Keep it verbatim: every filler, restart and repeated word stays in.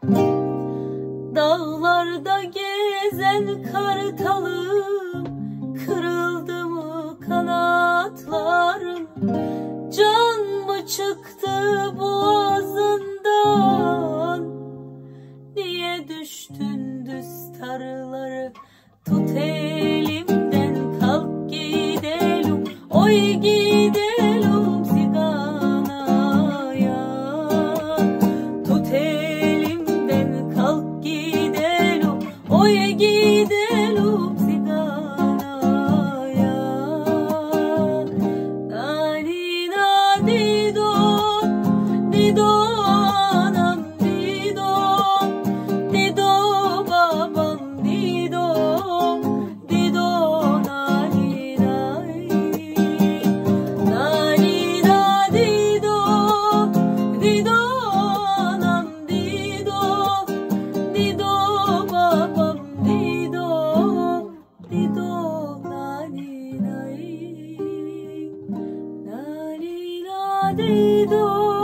Dağlarda gezen kartalım, kırıldı mı kanatların? Can mı çıktı boğazından? Niye düştün düz tarları? Tut elimden kalk gidelim, oy gidelim Sigana'ya. Tut elimden kalk gidelim, oy gidelim Sigana'ya. Nalina dido, dido anam dido, dido babam dido, dido nalinay. Nalina dido, dido anam dido, dido babam dido, dido nalinay. Nalina dido.